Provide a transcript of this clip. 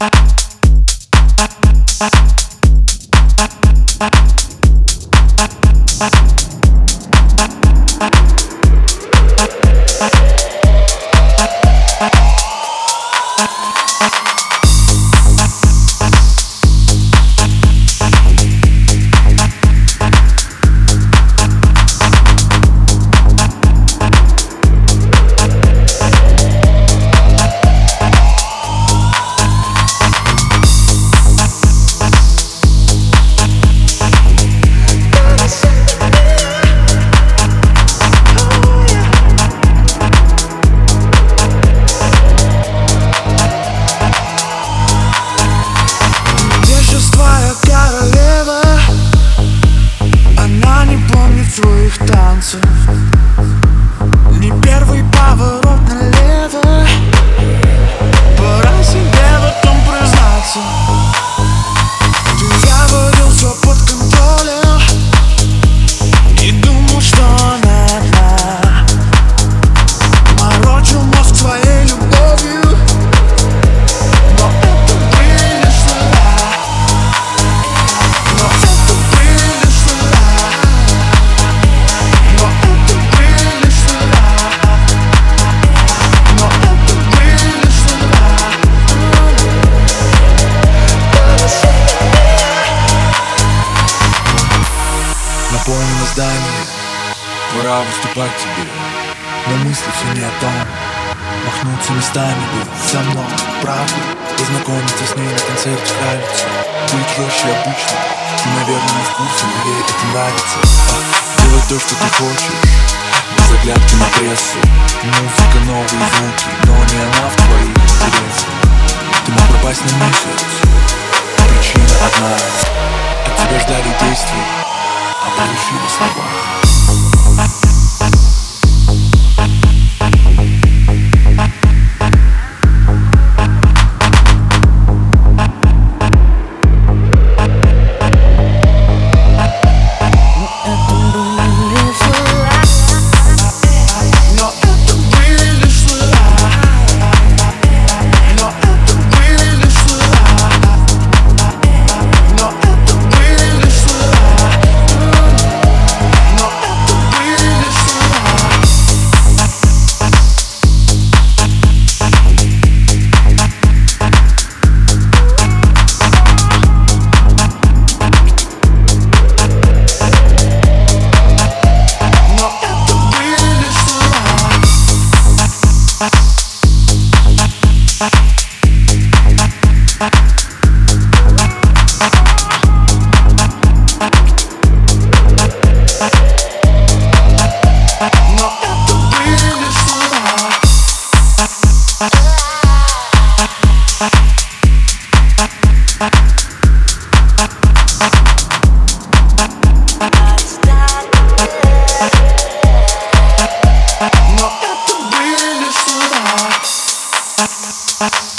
Своих танцев. Не первый поворот налево, пора себе в этом признаться. Ты говорил все под контролем и думал, что она одна. Морочил мозг своей любовью, но это были слова. Но это были слова. Наполнено здание, пора выступать тебе, но мысли все не о том. Махнуться местами бы со мной, правда. Познакомиться с ней на концерте нравится. Быть жестче обычно, ты, наверное, не в курсе, но ей это нравится. Делать то, что ты хочешь, без оглядки на прессу. Музыка, новые звуки, но не она в твоих интересах. Ты мог пропасть на месяц, причина одна. От тебя ждали действий, а получили слова. Но это были слова.